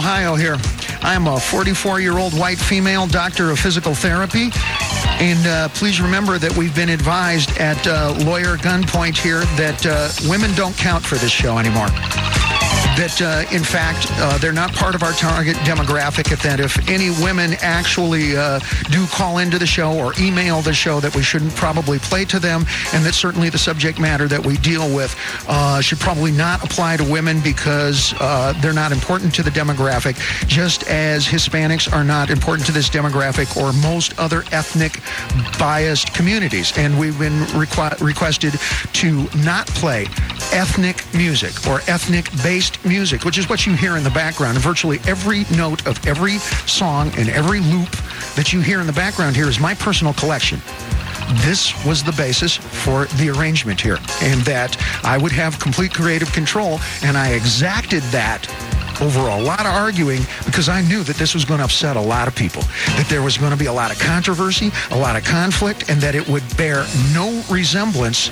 Ohio here. I'm a 44-year-old white female doctor of physical therapy. And please remember that we've been advised at Lawyer Gunpoint here that women don't count for this show anymore. That, in fact, they're not part of our target demographic, that if any women actually do call into the show or email the show, that we shouldn't probably play to them, and that certainly the subject matter that we deal with should probably not apply to women because they're not important to the demographic, just as Hispanics are not important to this demographic or most other ethnic biased communities. And we've been requested to not play ethnic music or ethnic-based music, which is what you hear in the background. And virtually every note of every song and every loop that you hear in the background here is my personal collection. This was the basis for the arrangement here, and that I would have complete creative control, and I exacted that over a lot of arguing because I knew that this was going to upset a lot of people, that there was going to be a lot of controversy, a lot of conflict, and that it would bear no resemblance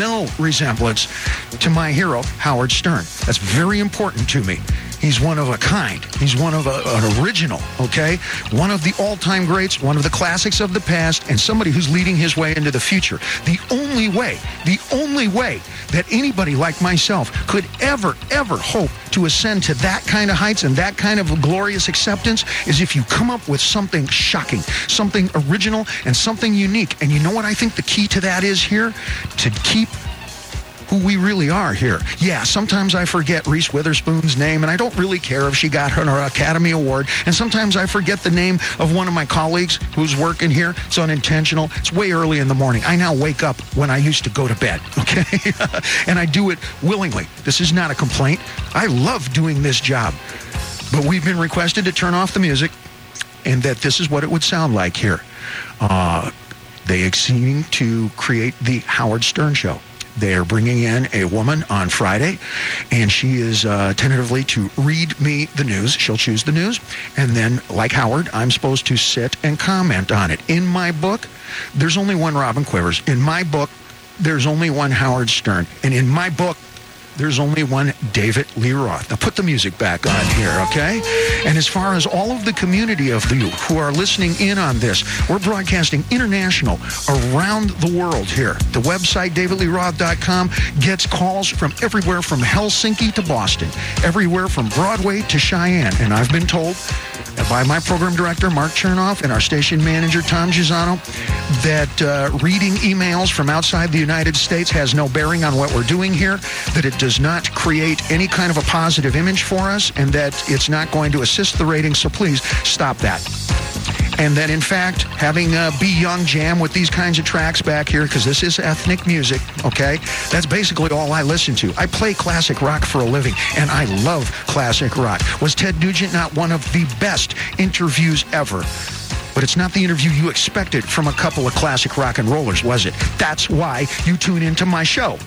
to my hero, Howard Stern. That's very important to me. He's one of a kind. He's one of an original, okay? One of the all-time greats, one of the classics of the past, and somebody who's leading his way into the future. The only way that anybody like myself could ever hope to ascend to that kind of heights and that kind of glorious acceptance is if you come up with something shocking, something original, and something unique. And you know what I think the key to that is here? To keep who we really are here. Yeah, sometimes I forget Reese Witherspoon's name, and I don't really care if she got her Academy Award. And sometimes I forget the name of one of my colleagues who's working here. It's unintentional. It's way early in the morning. I now wake up when I used to go to bed, okay? And I do it willingly. This is not a complaint. I love doing this job. But we've been requested to turn off the music, and that this is what it would sound like here. They seem to create the Howard Stern Show. They are bringing in a woman on Friday, and she is tentatively to read me the news. She'll choose the news, and then, like Howard, I'm supposed to sit and comment on it. In my book, there's only one Robin Quivers. In my book, there's only one Howard Stern. And in my book, there's only one David Lee Roth. Now put the music back on here, okay? And as far as all of the community of you who are listening in on this, we're broadcasting international around the world here. The website, davidleeroth.com, gets calls from everywhere from Helsinki to Boston, everywhere from Broadway to Cheyenne. And I've been told by my program director, Mark Chernoff, and our station manager, Tom Gisano, that reading emails from outside the United States has no bearing on what we're doing here, that it does not create any kind of a positive image for us, and that it's not going to assist the ratings, so please stop that. And that, in fact, having Be Young jam with these kinds of tracks back here, because this is ethnic music, okay? That's basically all I listen to. I play classic rock for a living, and I love classic rock. Was Ted Nugent not one of the best interviews ever? But it's not the interview you expected from a couple of classic rock and rollers, was it? That's why you tune into my show.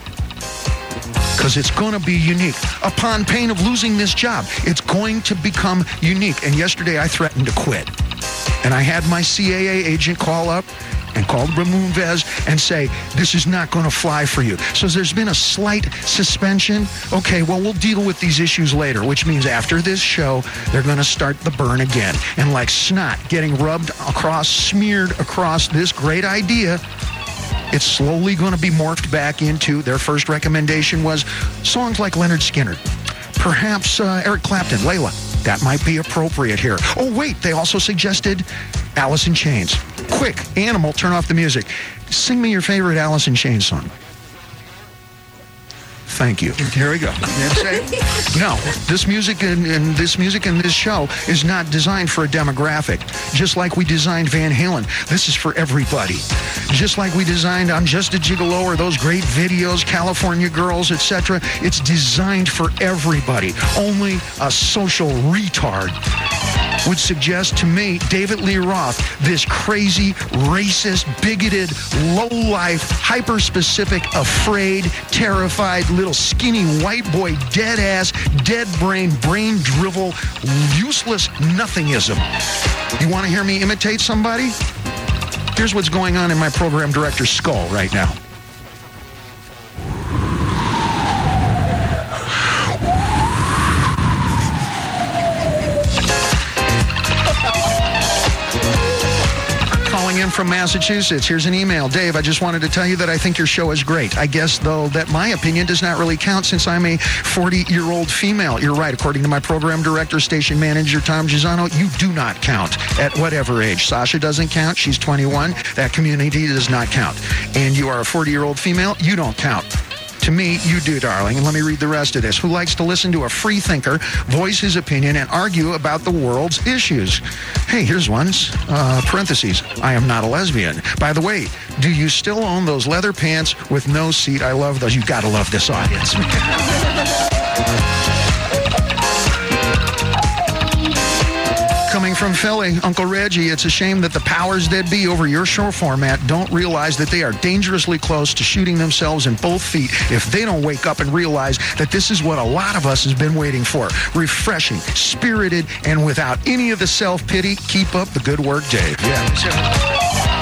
Because it's going to be unique. Upon pain of losing this job, it's going to become unique. And yesterday I threatened to quit. And I had my CAA agent call up and call Ramon Vez and say, this is not going to fly for you. So there's been a slight suspension. Okay, well, we'll deal with these issues later, which means after this show, they're going to start the burn again. And like snot getting smeared across this great idea, it's slowly going to be morphed back into, their first recommendation was songs like Lynyrd Skynyrd. Perhaps Eric Clapton, Layla. That might be appropriate here. Oh, wait, they also suggested Alice in Chains. Quick, Animal, turn off the music. Sing me your favorite Alice in Chains song. Thank you. Here we go. No, this music and this show is not designed for a demographic. Just like we designed Van Halen, this is for everybody. Just like we designed I'm Just a Gigolo or those great videos, California Girls, etc. It's designed for everybody. Only a social retard would suggest to me, David Lee Roth, this crazy, racist, bigoted, low-life, hyper-specific, afraid, terrified, little skinny white boy, dead-ass, dead-brain, brain drivel, useless nothingism. You want to hear me imitate somebody? Here's what's going on in my program director's skull right now. in from Massachusetts. Here's an email. Dave, I just wanted to tell you that I think your show is great. I guess, though, that my opinion does not really count since I'm a 40-year-old female. You're right. According to my program director, station manager, Tom Gisano, you do not count at whatever age. Sasha doesn't count. She's 21. That community does not count. And you are a 40-year-old female. You don't count. To me, you do, darling. And let me read the rest of this. Who likes to listen to a free thinker, voice his opinion, and argue about the world's issues? Hey, here's one. Parentheses. I am not a lesbian. By the way, do you still own those leather pants with no seat? I love those. You got to love this audience. Coming from Philly, Uncle Reggie, it's a shame that the powers that be over your show format don't realize that they are dangerously close to shooting themselves in both feet if they don't wake up and realize that this is what a lot of us has been waiting for. Refreshing, spirited, and without any of the self-pity. Keep up the good work, Dave. Yeah.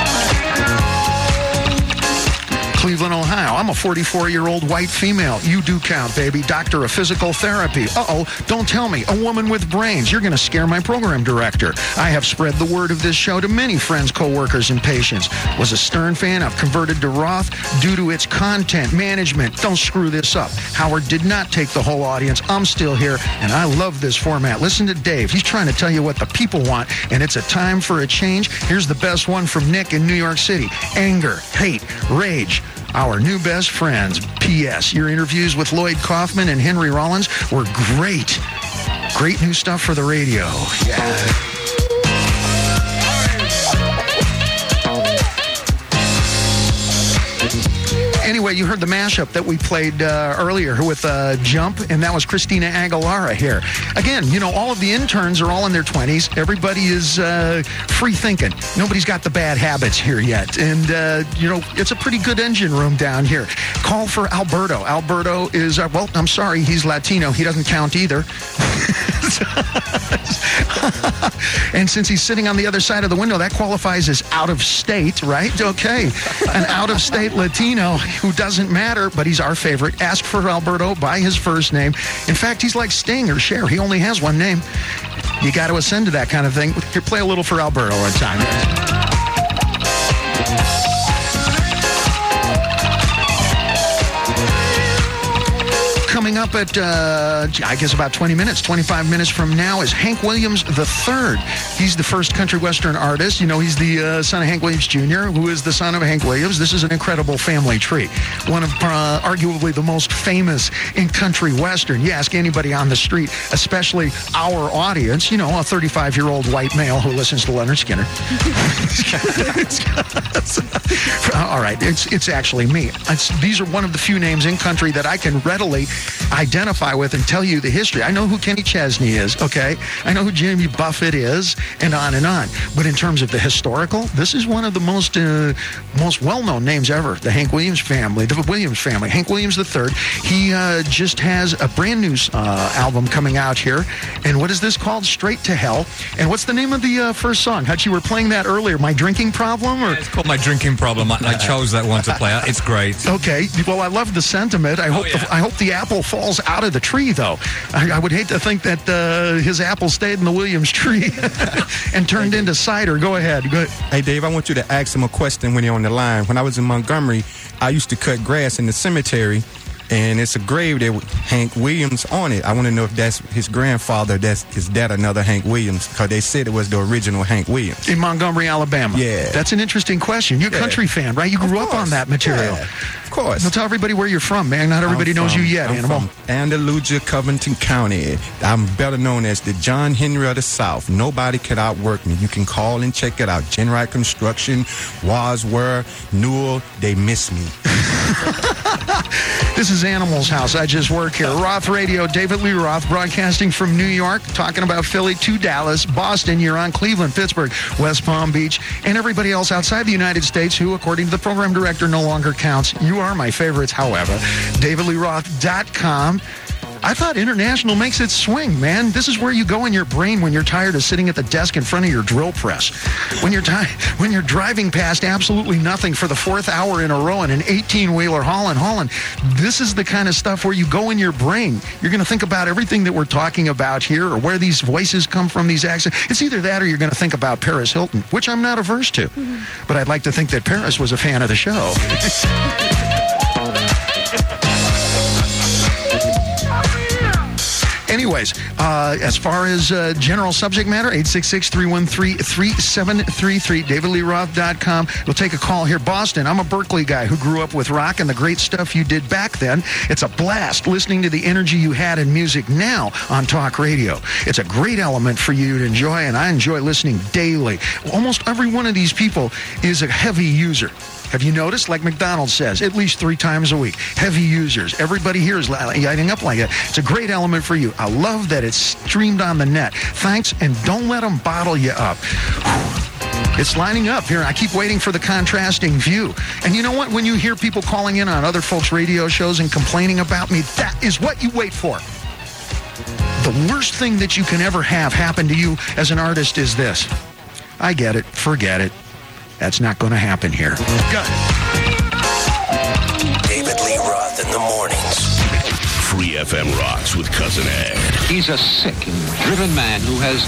Cleveland, Ohio. I'm a 44-year-old white female. You do count, baby. Doctor of physical therapy. Uh-oh, don't tell me. A woman with brains. You're going to scare my program director. I have spread the word of this show to many friends, co-workers, and patients. Was a Stern fan. I've converted to Roth due to its content management. Don't screw this up. Howard did not take the whole audience. I'm still here, and I love this format. Listen to Dave. He's trying to tell you what the people want, and it's a time for a change. Here's the best one from Nick in New York City. Anger, hate, rage. Our new best friends. P.S. Your interviews with Lloyd Kaufman and Henry Rollins were great. Great new stuff for the radio. Yeah. Anyway, you heard the mashup that we played earlier with Jump, and that was Christina Aguilera here. Again, you know, all of the interns are all in their 20s. Everybody is free thinking. Nobody's got the bad habits here yet. And, you know, it's a pretty good engine room down here. Call for Alberto. Alberto is, well, I'm sorry, he's Latino. He doesn't count either. And since he's sitting on the other side of the window, that qualifies as out of state, right? Okay. An out-of-state Latino who doesn't matter, but he's our favorite. Ask for Alberto by his first name. In fact, he's like Sting or Cher. He only has one name. You got to ascend to that kind of thing. Here, play a little for Alberto one time. Coming up at, I guess about 20 minutes, 25 minutes from now is Hank Williams III. He's the first country western artist. You know, he's the son of Hank Williams Jr., who is the son of Hank Williams. This is an incredible family tree. One of arguably the most famous in country western. You ask anybody on the street, especially our audience, you know, a 35-year-old white male who listens to Leonard Skinner. All right, it's actually me. These are one of the few names in country that I can readily identify with and tell you the history. I know who Kenny Chesney is, okay? I know who Jimmy Buffett is, and on and on. But in terms of the historical, this is one of the most well-known names ever, the Hank Williams family, the Williams family. Hank Williams III, he just has a brand new album coming out here. And what is this called? Straight to Hell. And what's the name of the first song? Hutch, you were playing that earlier. My Drinking Problem? Or? Yeah, it's called My Drinking Problem. I chose that one to play. It's great. Okay. Well, I love the sentiment. I hope the apple falls out of the tree, though. I would hate to think that his apple stayed in the Williams tree and turned into cider. Go ahead. Hey, Dave, I want you to ask him a question when you're on the line. When I was in Montgomery, I used to cut grass in the cemetery, and it's a grave there with Hank Williams on it. I want to know if that's his grandfather, is that another Hank Williams? Because they said it was the original Hank Williams. In Montgomery, Alabama. Yeah. That's an interesting question. You're a country fan, right? You grew up on that material. Yeah, of course. So tell everybody where you're from, man. Not everybody knows you yet, Animal. I'm from Andalusia, Covington County. I'm better known as the John Henry of the South. Nobody could outwork me. You can call and check it out. Genrite Construction, Wadsworth, Newell, they miss me. This is Animal's House. I just work here. Roth Radio, David Lee Roth, broadcasting from New York, talking about Philly to Dallas, Boston, you're on Cleveland, Pittsburgh, West Palm Beach, and everybody else outside the United States who, according to the program director, no longer counts. You are my favorites, however. DavidLeeRoth.com. I thought International makes it swing, man. This is where you go in your brain when you're tired of sitting at the desk in front of your drill press. When you're driving past absolutely nothing for the 4th hour in a row in an 18-wheeler hauling. This is the kind of stuff where you go in your brain. You're going to think about everything that we're talking about here or where these voices come from, these accents. It's either that or you're going to think about Paris Hilton, which I'm not averse to. But I'd like to think that Paris was a fan of the show. Anyways, as far as general subject matter, 866-313-3733, DavidLeeRoth.com. We'll take a call here. Boston, I'm a Berkeley guy who grew up with rock and the great stuff you did back then. It's a blast listening to the energy you had in music now on talk radio. It's a great element for you to enjoy, and I enjoy listening daily. Almost every one of these people is a heavy user. Have you noticed? Like McDonald's says, at least 3 times a week. Heavy users. Everybody here is lighting up like that. It's a great element for you. I love that it's streamed on the net. Thanks, and don't let them bottle you up. It's lining up here. I keep waiting for the contrasting view. And you know what? When you hear people calling in on other folks' radio shows and complaining about me, that is what you wait for. The worst thing that you can ever have happen to you as an artist is this. I get it. Forget it. That's not going to happen here. Go. David Lee Roth in the mornings. Free FM rocks with Cousin Ed. He's a sick and driven man who has